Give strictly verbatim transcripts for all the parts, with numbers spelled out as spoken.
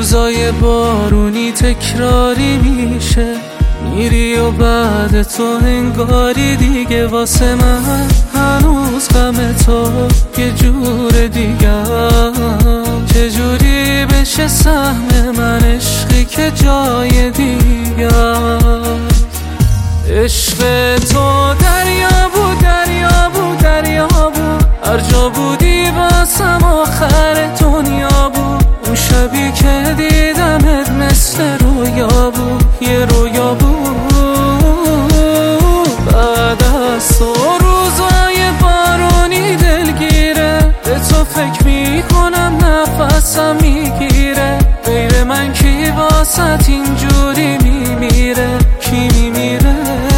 روزای بارونی تکراری میشه، میری و بعد تو انگاری دیگه واسه من هنوز غم تو یه جور دیگه. چجوری بشه سهم من عشقی که جای دیگه؟ عشق تو دریا بود دریا بود دریا بود، هر جا بودی واسم آخر دنیا بود. اون شبی که دیدمت مثل رویا بود، یه رویا بود. بعد از تو روزای بارونی دلگیره، به تو فکر میکنم نفسم میگیره. غیر من کی واسط اینجوری میمیره؟ کی میمیره؟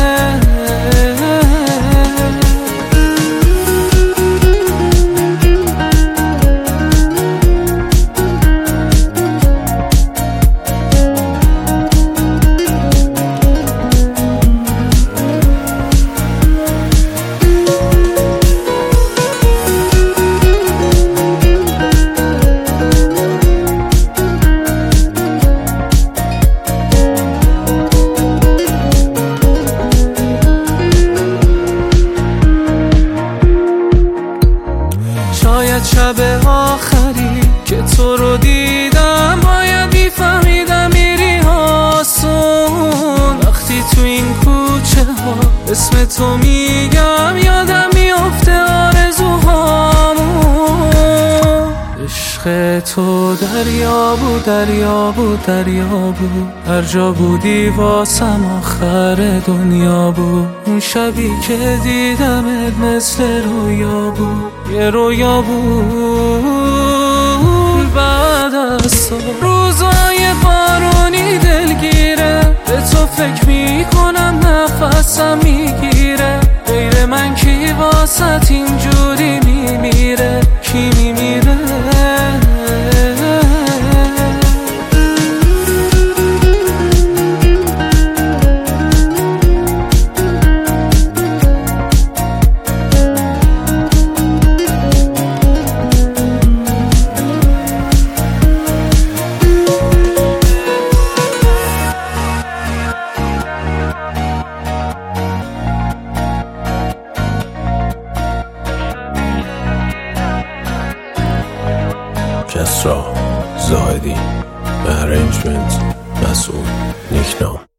شاید شب آخری که تو رو دیدم باید میفهمیدم میری آسون. وقتی تو این کوچه ها اسم تو میگم یادم میافته آرزوهامون. عشق تو دریا بود دریا بود دریا بود، هر جا بودی واسم آخر دنیا بود. اون شبی که دیدمت مثل رویا بود، یه رویا بود. بعد از تو روزای بارونی دلگیره، به تو فکر میکنم نفسم میگیره. غیر من کی واسط اینجوری میمیره؟ کی میمیره؟ کسرا زاهدی، ارنجمنت مسئول نیکنام.